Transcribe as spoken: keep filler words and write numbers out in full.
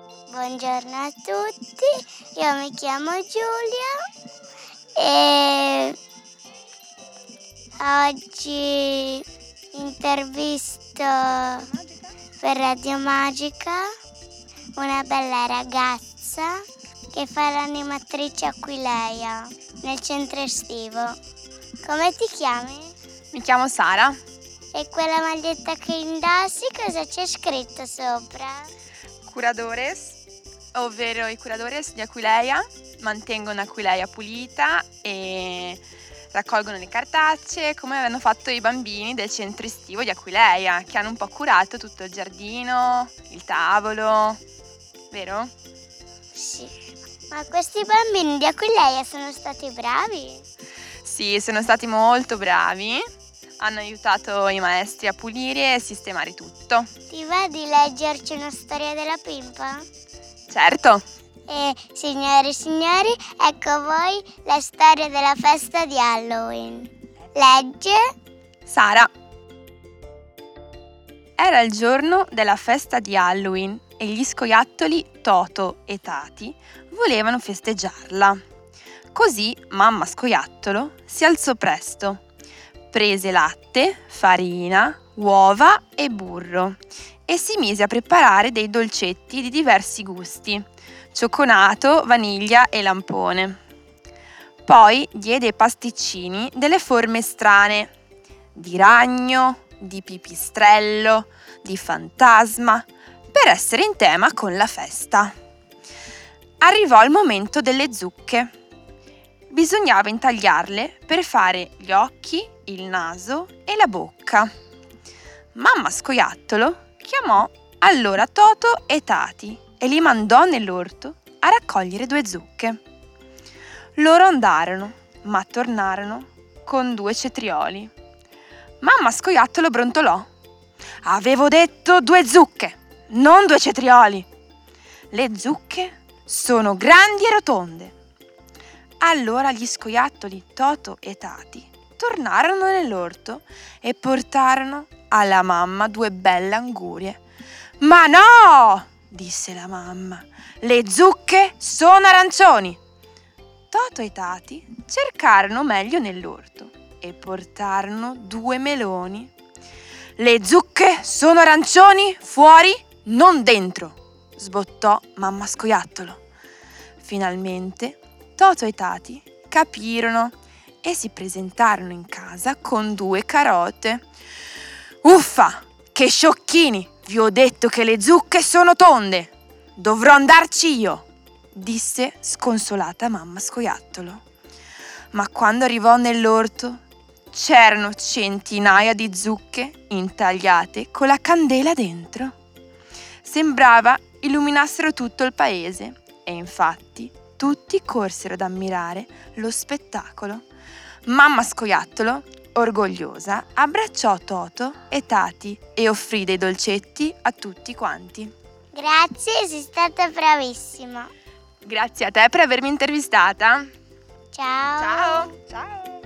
Buongiorno a tutti, io mi chiamo Giulia e oggi intervisto per Radio Magica una bella ragazza che fa l'animatrice Aquileia nel centro estivo. Come ti chiami? Mi chiamo Sara. E quella maglietta che indossi cosa c'è scritto sopra? Curadores, ovvero i curadores di Aquileia, mantengono Aquileia pulita e raccolgono le cartacee come avevano fatto i bambini del centro estivo di Aquileia, che hanno un po' curato tutto il giardino, il tavolo, vero? Sì. Ma questi bambini di Aquileia sono stati bravi? Sì, sono stati molto bravi, hanno aiutato i maestri a pulire e sistemare tutto. Ti va di leggerci una storia della pimpa? Certo! E signore e signori, ecco a voi la storia della festa di Halloween. Legge Sara. Era il giorno della festa di Halloween e gli scoiattoli Toto e Tati volevano festeggiarla. Così mamma scoiattolo si alzò presto, prese latte, farina, uova e burro e si mise a preparare dei dolcetti di diversi gusti, cioccolato, vaniglia e lampone. Poi diede ai pasticcini delle forme strane, di ragno, di pipistrello, di fantasma, per essere in tema con la festa. Arrivò il momento delle zucche. Bisognava intagliarle per fare gli occhi, il naso e la bocca. Mamma scoiattolo chiamò allora Toto e Tati e li mandò nell'orto a raccogliere due zucche. Loro andarono, ma tornarono con due cetrioli. Mamma scoiattolo brontolò. Avevo detto due zucche, non due cetrioli. Le zucche sono grandi e rotonde. Allora gli scoiattoli Toto e Tati tornarono nell'orto e portarono alla mamma due belle angurie. Ma no! Disse la mamma, le zucche sono arancioni. Toto e Tati cercarono meglio nell'orto e portarono due meloni. Le zucche sono arancioni fuori, non dentro, sbottò mamma scoiattolo. Finalmente Toto e Tati capirono e si presentarono in casa con due carote. Uffa, che sciocchini! Vi ho detto che le zucche sono tonde! Dovrò andarci io! Disse sconsolata mamma scoiattolo. Ma quando arrivò nell'orto c'erano centinaia di zucche intagliate con la candela dentro. Sembrava illuminassero tutto il paese e infatti tutti corsero ad ammirare lo spettacolo. Mamma scoiattolo, orgogliosa, abbracciò Toto e Tati e offrì dei dolcetti a tutti quanti. Grazie, sei stata bravissima. Grazie a te per avermi intervistata. Ciao. Ciao. Ciao.